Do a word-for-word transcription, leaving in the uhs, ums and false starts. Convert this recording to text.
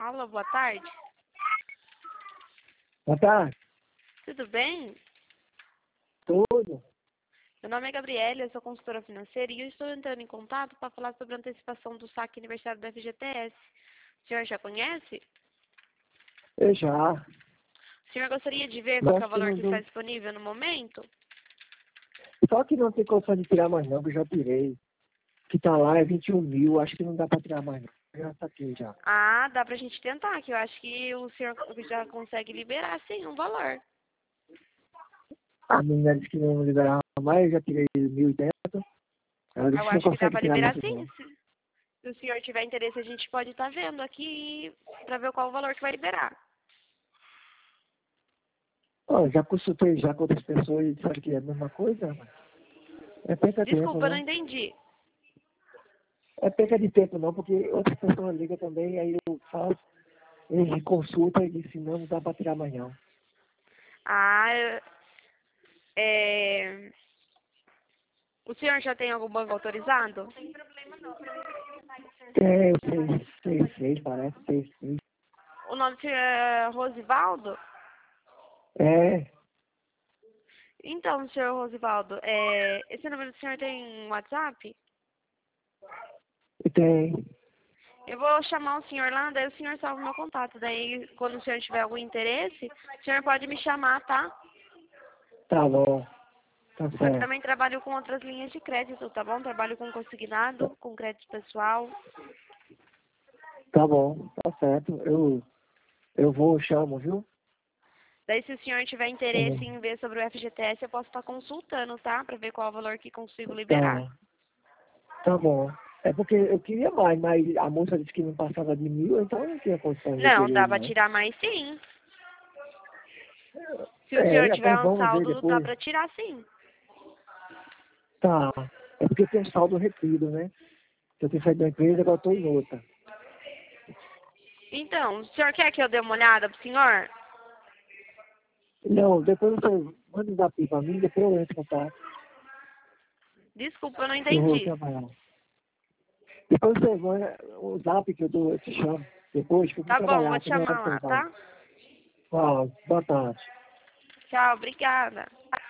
Alô, boa tarde. Boa tarde. Tudo bem? Tudo. Meu nome é Gabriela, eu sou consultora financeira e eu estou entrando em contato para falar sobre a antecipação do saque aniversário do F G T S. O senhor já conhece? Eu já. O senhor gostaria de ver qual Mas que é o acho que valor não, que não- está disponível no momento? Só que não tem condição de tirar mais não, que eu já tirei. O que tá lá é vinte e um mil, acho que não dá pra tirar mais não. Eu já saquei já. Ah, dá pra gente tentar, que eu acho que o senhor já consegue liberar, sim, um valor. A menina disse que não liberava mais, eu já tirei mil e dentro. Ela disse Eu que não acho que dá consegue para tirar liberar, mais sim. não. Se, se o senhor tiver interesse, a gente pode estar vendo aqui para ver qual o valor que vai liberar. Ó, já consultei já com outras pessoas e disseram que é a mesma coisa, mas é perca de tempo, Desculpa, eu não né? entendi. É perca de tempo não, porque outras pessoas ligam também, aí eu faço, eles consultam e dizem, não, não dá pra tirar mais não. Ah, eu- é... O senhor já tem algum banco autorizado? É, eu sei, sei, sei, parece, sei, sei. O nome do senhor é Rosivaldo? É, Então, senhor Rosivaldo, é... esse número do senhor tem um WhatsApp? tem. Eu vou chamar o senhor lá, daí o senhor salva o meu contato. Daí, quando o senhor tiver algum interesse, o senhor pode me chamar, tá? Tá bom, tá Eu certo. também trabalho com outras linhas de crédito, tá bom? Trabalho com consignado, com crédito pessoal. Tá bom, tá certo. Eu, eu vou, chamo, viu? Daí, se o senhor tiver Tá bom. interesse em ver sobre o F G T S, eu posso estar consultando, tá? Pra ver qual é o valor que consigo liberar. Tá, tá bom. É porque eu queria mais, mas a moça disse que não passava de mil, então eu não tinha condição de Não, dá querer, pra não. tirar mais sim. Se o senhor É, tiver mas um vamos ver saldo, dá depois. pra tirar sim. Tá. É porque tem um saldo retido, né? Eu tenho saído da empresa, agora estou em outra. Então, o senhor quer que eu dê uma olhada pro senhor? Não, depois você manda um zap pra mim, depois eu entro em contato, Desculpa, eu não que eu vou entendi. trabalhar. Depois você manda o zap que eu, dou, eu te chamo. Depois que eu vou Tá bom, vou trabalhar, te tô na hora chamar de lá, trabalho. tá? Ah, boa tarde. Tchau, obrigada.